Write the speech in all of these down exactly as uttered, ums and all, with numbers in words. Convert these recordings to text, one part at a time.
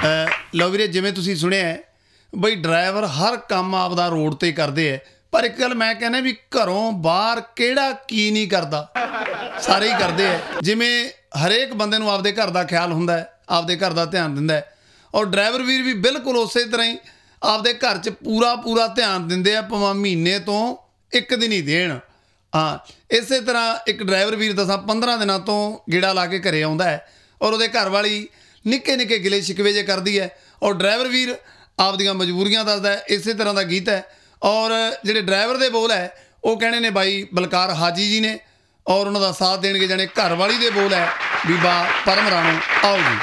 ਲਓ ਵੀਰੇ, ਜਿਵੇਂ ਤੁਸੀਂ ਸੁਣਿਆ ਬਈ ਡਰਾਈਵਰ ਹਰ ਕੰਮ ਆਪਦਾ ਰੋਡ 'ਤੇ ਕਰਦੇ ਹੈ, ਪਰ ਇੱਕ ਗੱਲ ਮੈਂ ਕਹਿੰਦਾ ਵੀ ਘਰੋਂ ਬਾਹਰ ਕਿਹੜਾ ਕੀ ਨਹੀਂ ਕਰਦਾ, ਸਾਰੇ ਹੀ ਕਰਦੇ ਹੈ। ਜਿਵੇਂ ਹਰੇਕ ਬੰਦੇ ਨੂੰ ਆਪਦੇ ਘਰ ਦਾ ਖਿਆਲ ਹੁੰਦਾ ਹੈ, ਆਪਦੇ ਘਰ ਦਾ ਧਿਆਨ ਦਿੰਦਾ ਹੈ, ਔਰ ਡਰਾਈਵਰ ਵੀਰ ਵੀ ਬਿਲਕੁਲ ਉਸੇ ਤਰ੍ਹਾਂ ਹੀ ਆਪਦੇ ਘਰ 'ਚ ਪੂਰਾ ਪੂਰਾ ਧਿਆਨ ਦਿੰਦੇ ਆ, ਭਾਵੇਂ ਮਹੀਨੇ ਤੋਂ ਇੱਕ ਦਿਨ ਹੀ ਦੇਣ। ਹਾਂ, ਇਸੇ ਤਰ੍ਹਾਂ ਇੱਕ ਡਰਾਈਵਰ ਵੀਰ ਦਸਾਂ ਪੰਦਰਾਂ ਦਿਨਾਂ ਤੋਂ ਗੇੜਾ ਲਾ ਕੇ ਘਰੇ ਆਉਂਦਾ ਹੈ, ਔਰ ਉਹਦੇ ਘਰ ਵਾਲੀ ਨਿੱਕੇ ਨਿੱਕੇ ਗਿਲੇ ਸ਼ਿਕਵੇ ਜੇ ਕਰਦੀ ਹੈ, ਔਰ ਡਰਾਈਵਰ ਵੀਰ ਆਪਦੀਆਂ ਮਜਬੂਰੀਆਂ ਦੱਸਦਾ ਹੈ। ਇਸੇ ਤਰ੍ਹਾਂ ਦਾ ਗੀਤ ਹੈ, ਔਰ ਜਿਹੜੇ ਡਰਾਈਵਰ ਦੇ ਬੋਲ ਹੈ ਉਹ ਕਹਿਣੇ ਨੇ ਬਾਈ ਬਲਕਾਰ ਹਾਜੀ ਜੀ ਨੇ, ਔਰ ਉਹਨਾਂ ਦਾ ਸਾਥ ਦੇਣਗੇ ਜਾਣੇ ਘਰ ਵਾਲੀ ਦੇ ਬੋਲ ਹੈ ਬੀਬਾ ਪਰਮ ਰਾਣੋ। ਆਓ ਜੀ।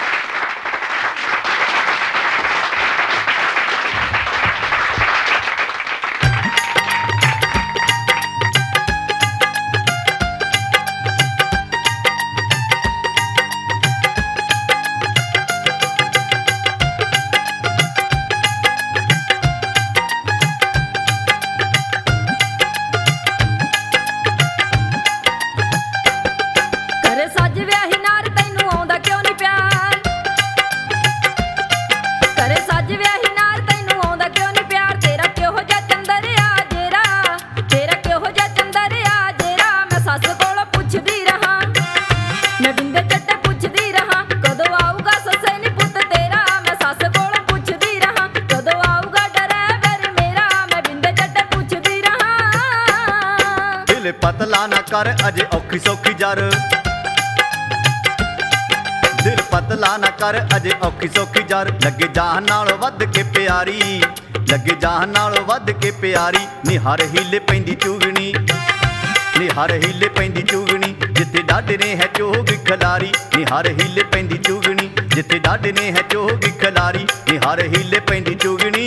ਪਤਲਾ ਨਾ ਕਰ ਅਜੇ ਔਖੀ ਸੌਖੀ ਜਰ, ਦਿਲ ਪਤਲਾ ਨਾ ਕਰ ਅਜੇ ਔਖੀ ਸੌਖੀ ਜਰ, ਲੱਗੇ ਜਾਨ ਨਾਲੋਂ ਵੱਧ ਕੇ ਪਿਆਰੀ, ਲੱਗੇ ਜਾਨ ਨਾਲੋਂ ਵੱਧ ਕੇ ਪਿਆਰੀ। ਨੀ ਹਰ ਹੀਲੇ ਪੈਂਦੀ ਚੁਗਣੀ, ਨੀ ਹਰ ਹੀਲੇ ਪੈਂਦੀ ਚੁਗਣੀ, ਜਿੱਥੇ ਡਾਢੇ ਨੇ ਹੈ ਚੋਗ ਖਿਲਾਰੀ। ਨੀ ਹਰ ਹੀਲੇ ਪੈਂਦੀ ਚੁਗਣੀ, ਜਿੱਥੇ ਡਾਢੇ ਨੇ ਹੈ ਚੋਗ ਖਿਲਾਰੀ। ਨੀ ਹਰ ਹੀਲੇ ਪੈਂਦੀ ਚੁਗਣੀ।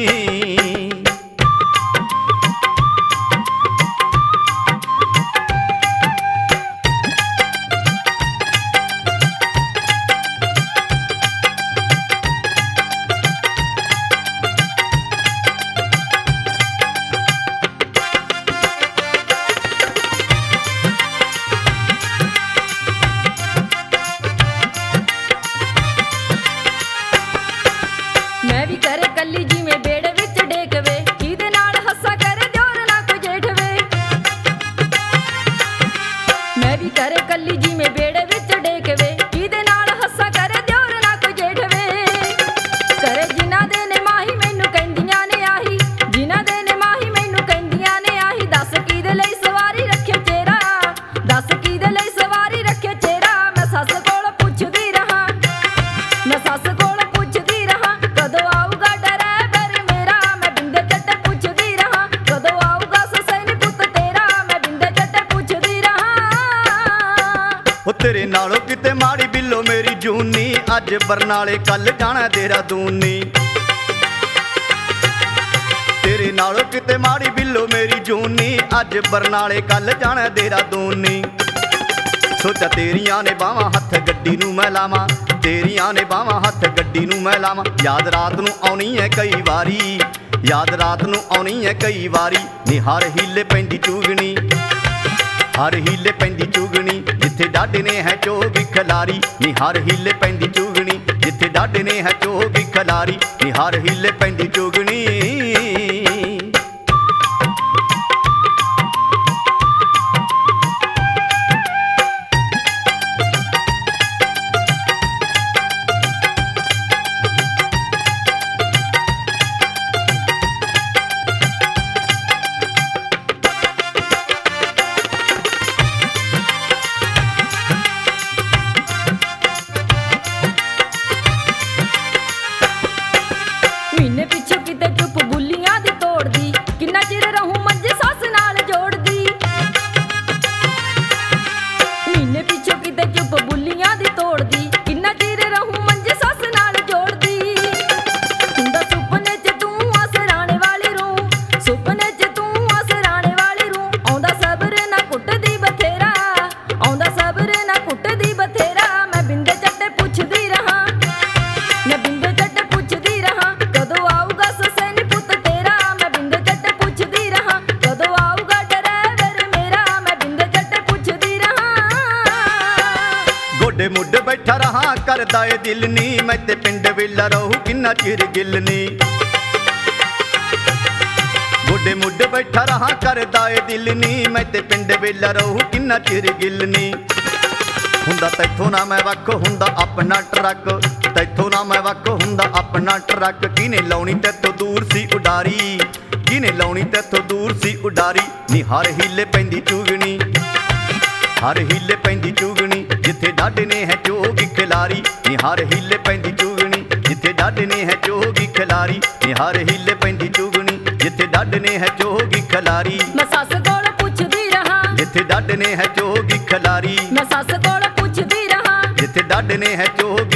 ਤੇਰੇ ਨਾਲੋਂ ਕਿਤੇ ਮਾੜੀ ਬਿੱਲੋ ਮੇਰੀ ਜੂਨੀ, ਅੱਜ ਬਰਨਾਲੇ ਕੱਲ ਜਾਣਾ ਦੇਹਰਾਦੂਨੀ। ਤੇਰੇ ਨਾਲੋਂ ਕਿਤੇ ਮਾੜੀ ਬਿੱਲੋ ਮੇਰੀ ਜੂਨੀ, ਅੱਜ ਬਰਨਾਲੇ ਕੱਲ ਜਾਣਾ ਦੇਹਰਾਦੂਨੀ। ਸੋਚਾ ਤੇਰੀਆਂ ਨੇ ਬਾਹਾਂ ਹੱਥ ਗੱਡੀ ਨੂੰ ਮੈਂ ਲਾਵਾਂ, ਤੇਰੀਆਂ ਨੇ ਬਾਹਾਂ ਹੱਥ ਗੱਡੀ ਨੂੰ ਮੈਂ ਲਾਵਾਂ। ਯਾਦ ਰਾਤ ਨੂੰ ਆਉਣੀ ਹੈ ਕਈ ਵਾਰੀ, ਯਾਦ ਰਾਤ ਨੂੰ ਆਉਣੀ ਹੈ ਕਈ ਵਾਰੀ। ਨੀ ਹਰ ਹੀਲੇ ਪੈਂਦੀ ਚੁਗਣੀ, ਹਰ ਹੀਲੇ ਪੈਂਦੀ ਚੁਗਣੀ, ਜਿੱਥੇ ਡਾਢੇ ਨੇ ਹੈ ਚੋਗ ਖਿਲਾਰੀ। ਨੀ ਹਰ ਹੀਲੇ ਪੈਂਦੀ ਚੁਗਣੀ, ਜਿੱਥੇ ਡਾਢੇ ਨੇ ਹੈ ਚੋਗ ਖਿਲਾਰੀ। ਨੀ ਹਰ ਹੀਲੇ ਪੈਂਦੀ ਚੁਗਣੀ। ਮੁੱਢ ਬੈਠਾ ਰਹਾ ਕਰਦਾ ਏ ਦਿਲ ਨੀ, ਮੈਂ ਤੇ ਪਿੰਡ ਵੇਲਾ ਰਹੂ ਕਿੰਨਾ ਚਿਰ ਗਿੱਲ ਨੀ ਗੋਡੇ ਮੁੱਢ ਬੈਠਾ ਰਹਾ ਕਰਦਾ ਏ ਦਿਲ ਨੀ ਮੈਂ ਤੇ ਪਿੰਡ ਵੇਲਾ ਰਹੂ ਕਿੰਨਾ ਚਿਰ ਗਿੱਲ ਨੀ ਹੁੰਦਾ ਤੈਥੋਂ ਨਾ ਮੈਂ ਵੱਖ ਹੁੰਦਾ ਆਪਣਾ ਟਰੱਕ ਤੈਥੋਂ ਨਾ ਮੈਂ ਵੱਖ ਹੁੰਦਾ ਆਪਣਾ ਟਰੱਕ ਕਿਹਨੇ ਲਾਉਣੀ ਤੈਥੋਂ ਦੂਰ ਸੀ ਉਡਾਰੀ ਕਿਹਨੇ ਲਾਉਣੀ ਤੈਥੋਂ ਦੂਰ ਸੀ ਉਡਾਰੀ ਨੀ ਹਰ ਹੀਲੇ ਪੈਂਦੀ ਚੁਗਣੀ ਹਰ ਹੀਲੇ ਪੈਂਦੀ ਚੁਗਣੀ ਜਿੱਥੇ ਡਾਢੇ ਨੇ ਹੈ ਚੋਗੀ ਖਿਲਾਰੀ ਨੀ ਹਰ ਹੀਲੇ ਪੈਂਦੀ ਚੁਗਣੀ ਜਿੱਥੇ ਡਾਢੇ ਨੇ ਹੈ ਚੋਗੀ ਖਿਲਾਰੀ ਨੀ ਹਰ ਹੀਲੇ ਪੈਂਦੀ ਚੁਗਣੀ ਜਿੱਥੇ ਡਾਢੇ ਨੇ ਹੈ ਚੋਗੀ ਖਿਲਾਰੀ ਮੈਂ ਸੱਸ ਕੋਲ ਪੁੱਛਦੀ ਰਹਾ ਜਿੱਥੇ ਡਾਢੇ ਨੇ ਹੈ ਚੋਗੀ ਖਿਲਾਰੀ ਮੈਂ ਸੱਸ ਕੋਲ ਪੁੱਛਦੀ ਰਹਾ ਜਿੱਥੇ ਡਾਢੇ ਨੇ ਹੈ ਚੋਗੀ